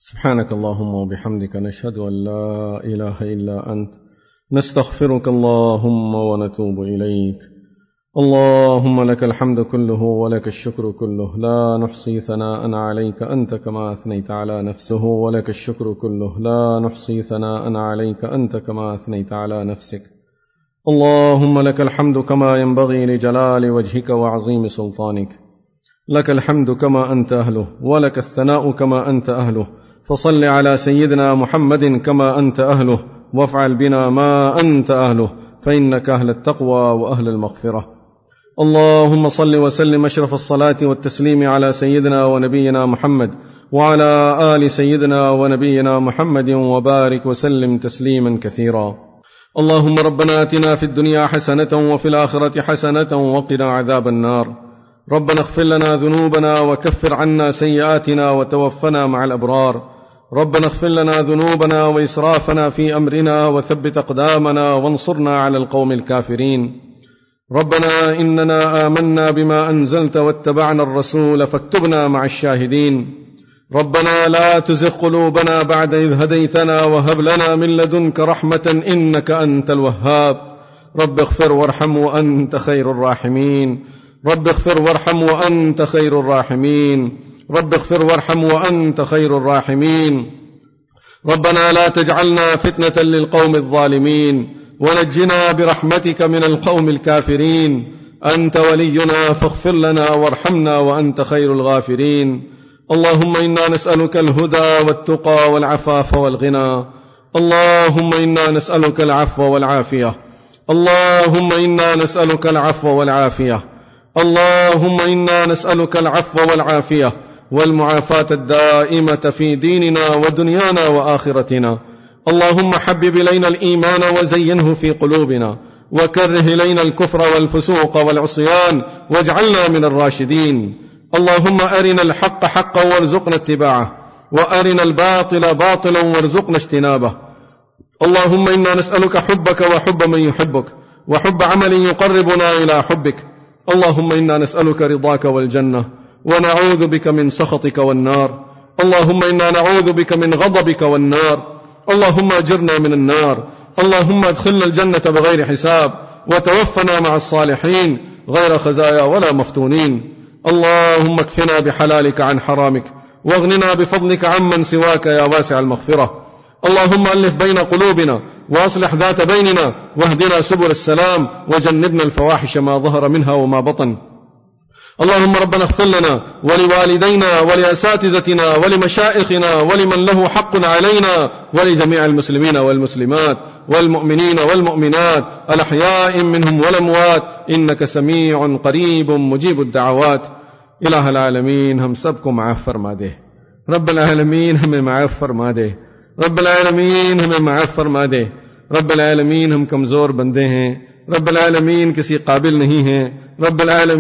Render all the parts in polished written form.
سبحانك اللهم وبحمدك نشهد أن لا إله إلا أنت نستغفرك اللهم ونتوب إليك. اللهم لك الحمد كله ولك الشكر كله لا نحصي ثناء عليك أنت كما أثنيت على نفسه ولك الشكر كله لا نحصي ثناء عليك أنت كما أثنيت على نفسك. اللهم لك الحمد كما ينبغي لجلال وجهك وعظيم سلطانك. لك الحمد كما أنت أهله ولك الثناء كما أنت أهله. فصل على سيدنا محمد كما أنت أهله وافعل بنا ما أنت أهله فإنك أهل التقوى وأهل المغفرة. اللهم صل وسلم أشرف الصلاة والتسليم على سيدنا ونبينا محمد وعلى آل سيدنا ونبينا محمد وبارك وسلم تسليما كثيرا. اللهم ربنا آتنا في الدنيا حسنة وفي الآخرة حسنة وقنا عذاب النار. ربنا اغفر لنا ذنوبنا وكفر عنا سيئاتنا وتوفنا مع الأبرار. ربنا اغفر لنا ذنوبنا وإسرافنا في أمرنا وثبت أقدامنا وانصرنا على القوم الكافرين. ربنا إننا آمنا بما أنزلت واتبعنا الرسول فاكتبنا مع الشاهدين. ربنا لا تزغ قلوبنا بعد إذ هديتنا وهب لنا من لدنك رحمة إنك أنت الوهاب. رب اغفر وارحم وأنت خير الراحمين. رب اغفر وارحم وأنت خير الراحمين. رب اغفر وارحم وأنت خير الراحمين. ربنا لا تجعلنا فتنة للقوم الظالمين ونجنا برحمتك من القوم الكافرين. أنت ولينا فاغفر لنا وارحمنا وأنت خير الغافرين. اللهم إنا نسألك الهدى والتقى والعفاف والغنى. اللهم إنا نسألك العفو والعافية. اللهم إنا نسألك العفو والعافية. اللهم إنا نسألك العفو والعافية والمعافاة الدائمة في ديننا ودنيانا وآخرتنا. اللهم حبب إلينا الإيمان وزينه في قلوبنا وكره إلينا الكفر والفسوق والعصيان واجعلنا من الراشدين. اللهم أرنا الحق حقا وارزقنا اتباعه وأرنا الباطل باطلا وارزقنا اجتنابه. اللهم إنا نسألك حبك وحب من يحبك وحب عمل يقربنا إلى حبك. اللهم إنا نسألك رضاك والجنة ونعوذ بك من سخطك والنار. اللهم إنا نعوذ بك من غضبك والنار. اللهم أجرنا من النار. اللهم ادخلنا الجنة بغير حساب وتوفنا مع الصالحين غير خزايا ولا مفتونين. اللهم اكفنا بحلالك عن حرامك واغننا بفضلك عمن سواك يا واسع المغفرة. اللهم ألف بين قلوبنا وأصلح ذات بيننا واهدنا سبل السلام وجنبنا الفواحش ما ظهر منها وما بطن. اللهم ربنا اغفر لنا ولوالدينا ولأساتذتنا ولمشائخنا ولمن له حق علينا ولجميع المسلمين والمسلمات والمؤمنين والمؤمنات الأحياء منهم والأموات إنك سميع قريب مجيب الدعوات. الہ العالمین ہم سب کو معاف فرما دے. رب العالمین ہمیں معاف فرما دے. رب العالمین ہمیں معاف فرما دے. رب العالمین ہم کمزور بندے ہیں. رب العالمین کسی قابل نہیں ہیں. رب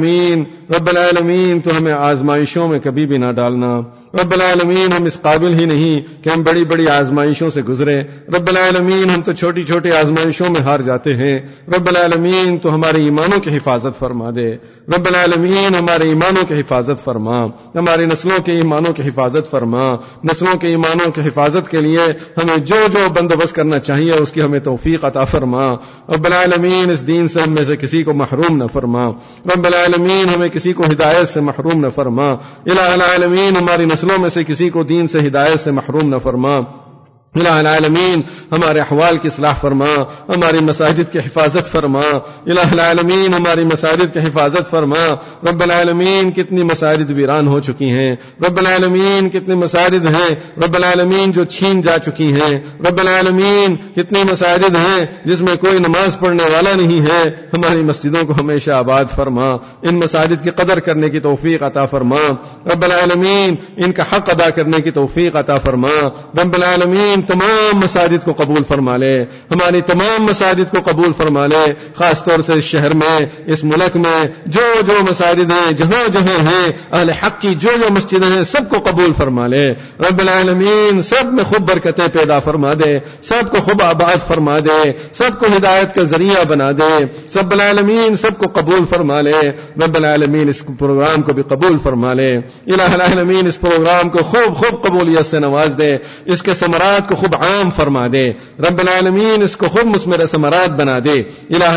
العالمین تو ہمیں آزمائشوں میں کبھی بھی نہ ڈالنا. رب العالمین ہم اس قابل ہی نہیں کہ ہم بڑی بڑی آزمائشوں سے گزرے. رب العالمین ہم تو چھوٹی چھوٹی آزمائشوں میں ہار جاتے ہیں. رب العالمین تو ہمارے ایمانوں کی حفاظت فرما دے. رب العالمین ہمارے ایمانوں کی حفاظت فرما. ہماری نسلوں کے ایمانوں کی حفاظت فرما. نسلوں کے ایمانوں کی حفاظت کے لیے ہمیں جو جو بندوبست کرنا چاہیے اس کی ہمیں توفیق عطا فرما. رب العالمین اس دین سے ہم میں سے کسی کو محروم نہ فرما. رب العالمین ہمیں کسی کو ہدایت سے محروم نہ فرما. الہ العالمین ہماری نسلوں میں سے کسی کو دین سے ہدایت سے محروم نہ فرما. الہ العالمین ہمارے احوال کی اصلاح فرما. ہماری مساجد کی حفاظت فرما. الہ العالمین ہماری مساجد کی حفاظت فرما. رب العالمین کتنی مساجد ویران ہو چکی ہیں. رب العالمین کتنی مساجد ہیں رب العالمین جو چھین جا چکی ہیں. رب العالمین کتنی مساجد ہیں جس میں کوئی نماز پڑھنے والا نہیں ہے. ہماری مسجدوں کو ہمیشہ آباد فرما. ان مساجد کی قدر کرنے کی توفیق عطا فرما. رب العالمین ان کا حق ادا کرنے کی توفیق عطا فرما. رب العالمین تمام مساجد کو قبول فرما لے، ہماری تمام مساجد کو قبول فرما لے، خاص طور سے اس شہر میں، اس ملک میں جو جو مساجد ہیں، جہاں جہاں ہیں اہل حق کی جو جو مسجدیں ہیں، سب کو قبول فرما لے رب العالمین، سب میں خوب برکتیں پیدا فرما دے، سب کو خوب آباد فرما دے، سب کو ہدایت کا ذریعہ بنا دے رب العالمین، سب کو قبول فرما لے رب العالمین، اس پروگرام کو بھی قبول فرما لے الہ العالمین، اس پروگرام کو خوب خوب قبولیت سے نواز دے، اس کے ثمرات کو خوب عام فرما دے رب العالمین، اس کو خوب مثمر ثمرات بنا دے الہ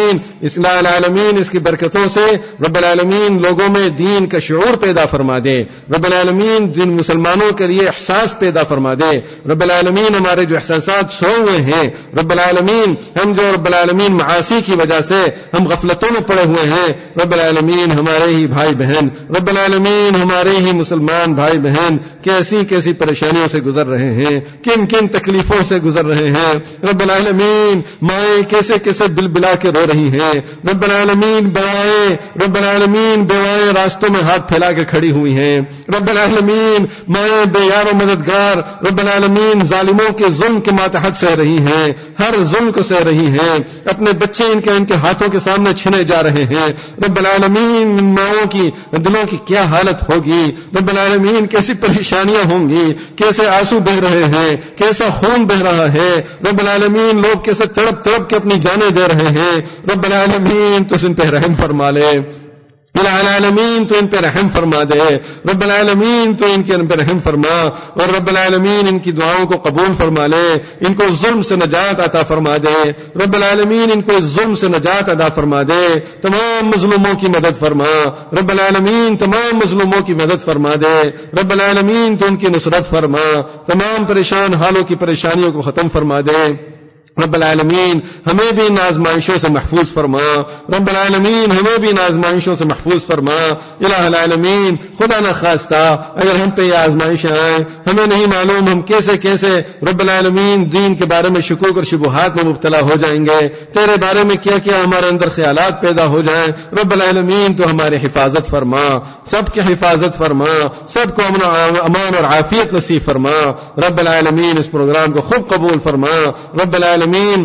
العالمین، اس کی برکتوں سے رب العالمین لوگوں میں دین کا شعور پیدا فرما دے رب العالمین، دین مسلمانوں کے لیے احساس پیدا فرما دے رب العالمین، ہمارے جو احساسات سوئے ہوئے ہیں رب العالمین، ہم جو رب العالمین معاصی کی وجہ سے ہم غفلتوں میں پڑے ہوئے ہیں رب العالمین، ہمارے ہی بھائی بہن رب العالمین، ہمارے ہی مسلمان بھائی بہن کیسی کیسی پریشانیوں سے گزر رہے ہیں، کن کن تکلیفوں سے گزر رہے ہیں رب العالمین، مائیں کیسے کیسے بلبلا کے رو رہی ہیں رب العالمین، رب العالمین بیوائیں راستوں میں ہاتھ پھیلا کے کھڑی ہوئی ہیں رب العالمین، مائیں بے یار و مددگار رب العالمین ظالموں کے ظلم کے ماتحت سہ رہی ہیں، ہر ظلم کو سہ رہی ہیں، اپنے بچے ان کے ہاتھوں کے سامنے چھنے جا رہے ہیں رب العالمین، ماؤں کی دلوں کی کیا حالت ہوگی رب العالمین، کیسی پریشانیاں ہوں گی، کیسے آنسو بہ رہے ہیں، کیسا خون بہ رہا ہے رب العالمین، لوگ کیسے تڑپ تڑپ کے اپنی جانیں دے رہے ہیں رب العالمین، تو ان پہ رحم فرما لے الہ العالمین، تو ان پہ رحم فرما دے رب العالمین، تو ان پہ رحم فرما، اور رب العالمین ان کی دعاؤں کو قبول فرما لے، ان کو ظلم سے نجات عطا فرما دے رب العالمین، ان کو ظلم سے نجات عطا فرما دے، تمام مظلوموں کی مدد فرما رب العالمین، تمام مظلوموں کی مدد فرما دے رب العالمین، تو ان کی نصرت فرما، تمام پریشان حالوں کی پریشانیوں کو ختم فرما دے رب العالمین، ہمیں بھی ان آزمائشوں سے محفوظ فرما رب العالمین، ہمیں بھی ان آزمائشوں سے محفوظ فرما الہ العالمین، خدا نہ خواستہ اگر ہم پہ یہ آزمائشیں آئیں، ہمیں نہیں معلوم ہم کیسے کیسے رب العالمین دین کے بارے میں شکوک اور شبہات میں مبتلا ہو جائیں گے، تیرے بارے میں کیا کیا ہمارے اندر خیالات پیدا ہو جائیں رب العالمین، تو ہماری حفاظت فرما، سب کی حفاظت فرما، سب کو امان اور عافیت نصیب فرما رب العالمین، اس پروگرام کو خوب قبول فرما رب العالمین،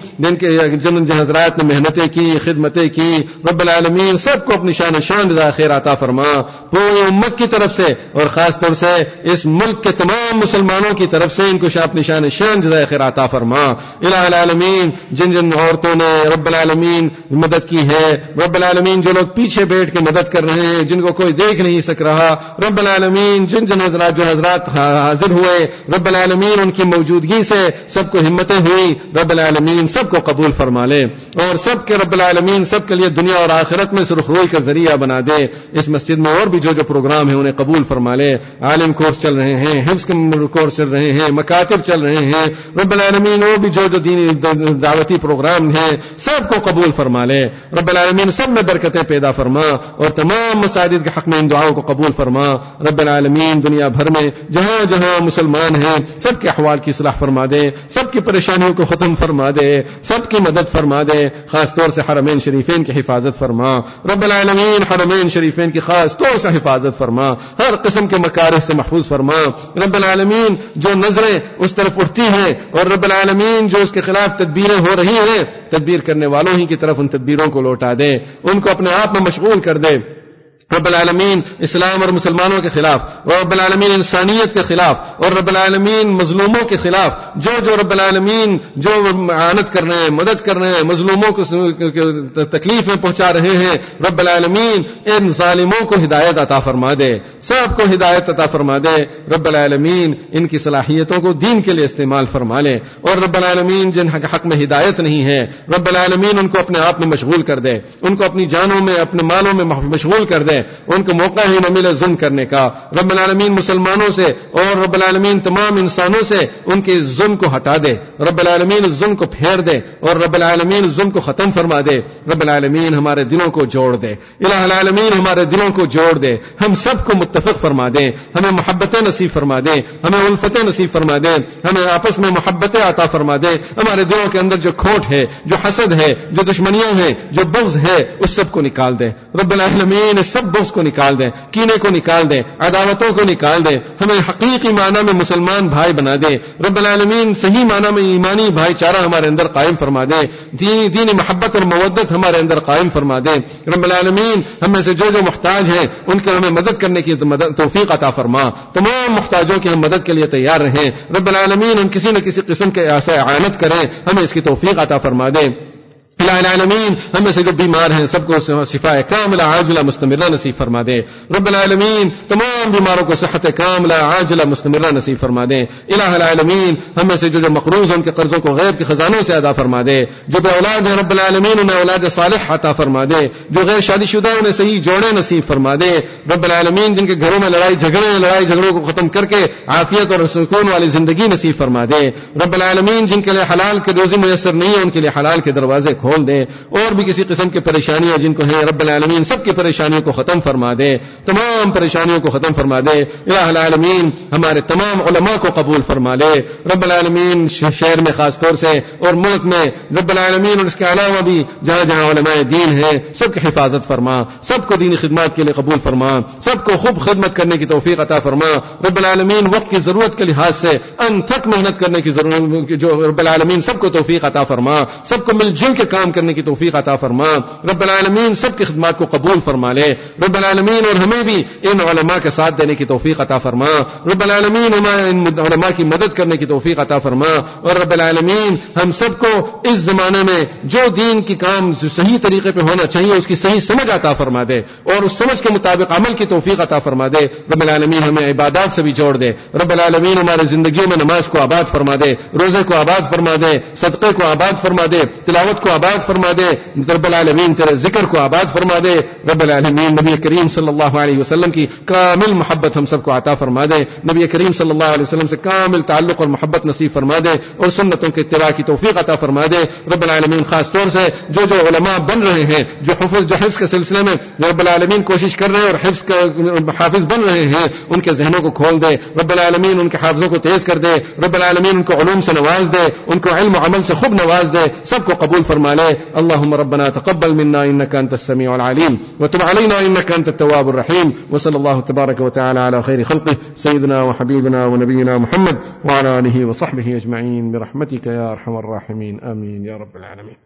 جن حضرات نے محنتیں کی، خدمتیں کی رب العالمین، سب کو اپنی شان رضا خیر عطا فرما پوری امت کی طرف سے، اور خاص طور سے اس ملک کے تمام مسلمانوں کی طرف سے ان کو اپنی شان رضا خیر عطا فرما الہ العالمین، جن جن عورتوں نے رب العالمین مدد کی ہے رب العالمین، جو لوگ پیچھے بیٹھ کے مدد کر رہے ہیں، جن کو کوئی دیکھ نہیں سک رہا رب العالمین، جن حضرات حاضر ہوئے رب العالمین، ان کی موجودگی سے سب کو ہمتیں ہوئی رب العالمین، سب کو قبول فرما لے، اور سب کے رب العالمین سب کے لیے دنیا اور آخرت میں سرخ روئی کا ذریعہ بنا دے۔ اس مسجد میں اور بھی جو پروگرام ہیں انہیں قبول فرما لے، عالم کورس چل رہے ہیں، حفظ کے کورس چل رہے ہیں، مکاتب چل رہے ہیں رب العالمین، اور بھی جو دینی دعوتی پروگرام ہیں سب کو قبول فرما لے رب العالمین، سب میں برکتیں پیدا فرما، اور تمام مساجد کے حق میں ان دعاؤں کو قبول فرما رب العالمین۔ دنیا بھر میں جہاں جہاں مسلمان ہیں سب کے احوال کی اصلاح فرما دے، سب کی پریشانیوں کو ختم فرما دے، سب کی مدد فرما دے، خاص طور سے حرمین شریفین کی حفاظت فرما رب العالمین، حرمین شریفین کی خاص طور سے حفاظت فرما، ہر قسم کے مکارہ سے محفوظ فرما رب العالمین۔ جو نظریں اس طرف اٹھتی ہیں اور رب العالمین جو اس کے خلاف تدبیریں ہو رہی ہیں، تدبیر کرنے والوں ہی کی طرف ان تدبیروں کو لوٹا دے، ان کو اپنے آپ میں مشغول کر دے رب العالمین، اسلام اور مسلمانوں کے خلاف، اور رب العالمین انسانیت کے خلاف، اور رب العالمین مظلوموں کے خلاف، جو رب العالمین جو اعانت کر رہے ہیں، مدد کر رہے ہیں، مظلوموں کو تکلیف میں پہنچا رہے ہیں رب العالمین، ان ظالموں کو ہدایت عطا فرما دے، سب کو ہدایت عطا فرما دے رب العالمین، ان کی صلاحیتوں کو دین کے لیے استعمال فرما لے، اور رب العالمین جن حق میں ہدایت نہیں ہے رب العالمین ان کو اپنے آپ میں مشغول کر دے، ان کو اپنی جانوں میں، اپنے مالوں میں مشغول کر دے، ان کو موقع ہی نہ ملے ظلم کرنے کا رب العالمین، مسلمانوں سے اور رب العالمین تمام انسانوں سے ان کے ظلم کو ہٹا دے رب العالمین، اس ظلم کو پھیر دے، اور رب العالمین اس ظلم کو ختم فرما دے رب العالمین، ہمارے دلوں کو جوڑ دے الہ العالمین، ہمارے دلوں کو جوڑ دے، ہم سب کو متفق فرما دے، ہمیں محبتیں نصیب فرما دے، ہمیں الفتیں نصیب فرما دے، ہمیں آپس میں محبتیں عطا فرما دے، ہمارے دلوں کے اندر جو کھوٹ ہے، جو حسد ہے، جو دشمنیاں ہیں، جو بغض ہے، اس سب کو نکال دے رب العالمین، اس سب سب بغض کو نکال دیں، کینے کو نکال دیں، عداوتوں کو نکال دیں، ہمیں حقیقی معنی میں مسلمان بھائی بنا دے رب العالمین، صحیح معنی میں ایمانی بھائی چارہ ہمارے اندر قائم فرما دے، دینی محبت اور مودت ہمارے اندر قائم فرما دے رب العالمین، ہم میں سے جو محتاج ہیں ان کے ہمیں مدد کرنے کی توفیق عطا فرما، تمام محتاجوں کی ہم مدد کے لیے تیار رہیں رب العالمین، ہم کسی نہ کسی قسم کے ایسا اعانت کریں، ہمیں اس کی توفیق عطا فرما دے الہ العالمین، ہم میں سے جو بیمار ہیں سب کو شفاء کاملہ عاجلہ مستمرہ نصیب فرما دے رب العالمین، تمام بیماروں کو صحت کاملہ عاجلہ مستمرہ نصیب فرما دے الہ العالمین، ہم میں سے جو مقروض ہیں ان کے قرضوں کو غیب کے خزانوں سے ادا فرما دے، جو بے اولاد ہیں رب العالمین انہیں اولاد صالح عطا فرما دے، جو غیر شادی شدہ انہیں صحیح جوڑے نصیب فرما دے رب العالمین، جن کے گھروں میں لڑائی جھگڑوں کو ختم کر کے عافیت اور سکون والی زندگی نصیب فرما دے رب العالمین، جن کے لیے حلال کے روزی میسر نہیں ہے ان کے لیے حلال کے دروازے کھول دے، اور بھی کسی قسم کی پریشانیاں جن کو ہیں رب العالمین سب کی پریشانیوں کو ختم فرما دے، تمام پریشانیوں کو ختم فرما دے الہ العالمین، ہمارے تمام علماء کو قبول فرما لے رب العالمین، شہر میں خاص طور سے اور ملک میں رب العالمین، اور اس کے علاوہ بھی جہاں جہاں علماء دین ہیں سب کی حفاظت فرما، سب کو دینی خدمات کے لیے قبول فرما، سب کو خوب خدمت کرنے کی توفیق عطا فرما رب العالمین، وقت کی ضرورت کے لحاظ سے انتھک محنت کرنے کی ضرورت جو رب العالمین سب کو توفیق عطا فرما، سب کو مل جل کے کام کرنے کی توفیق عطا فرما رب العالمین، سب کی خدمات کو قبول فرما لے رب العالمین، اور ہمیں بھی ان علماء کے ساتھ دینے کی توفیق عطا فرما رب العالمین، ہمیں ان علماء کی مدد کرنے کی توفیق عطا فرما، اور رب العالمین ہم سب کو اس زمانے میں جو دین کی کام صحیح طریقے پہ ہونا چاہیے اس کی صحیح سمجھ عطا فرما دے اور اس سمجھ کے مطابق عمل کی توفیق عطا فرما دے رب العالمین، ہمیں عبادات سے بھی جوڑ دے رب العالمین، ہمارے زندگیوں میں نماز کو آباد فرما دے، روزے کو آباد فرما دے، صدقے کو آباد فرما دے، تلاوت کو آباد فرما دے رب العالمین، تیرے ذکر کو آباد فرما دے رب العالمین، نبی کریم صلی اللہ علیہ وسلم کی کامل محبت ہم سب کو عطا فرما دے، نبی کریم صلی اللہ علیہ وسلم سے کامل تعلق اور محبت نصیب فرما دے اور سنتوں کے اتباع کی توفیق عطا فرما دے رب العالمین، خاص طور سے جو علماء بن رہے ہیں، جو حفظ کے سلسلے میں رب العالمین کوشش کر رہے ہیں اور حفظ حافظ بن رہے ہیں، ان کے ذہنوں کو کھول دے رب العالمین، ان کے حافظوں کو تیز کر دے رب العالمین، ان کو علوم سے نواز دے، ان کو علم و عمل سے خوب نواز دے، سب کو قبول فرما لے اللهم ربنا تقبل منا انك انت السميع العليم وتب علينا انك انت التواب الرحيم، وصلى الله تبارك وتعالى على خير خلقه سيدنا وحبيبنا ونبينا محمد وعلى اله وصحبه اجمعين برحمتك يا ارحم الراحمين، امين يا رب العالمين.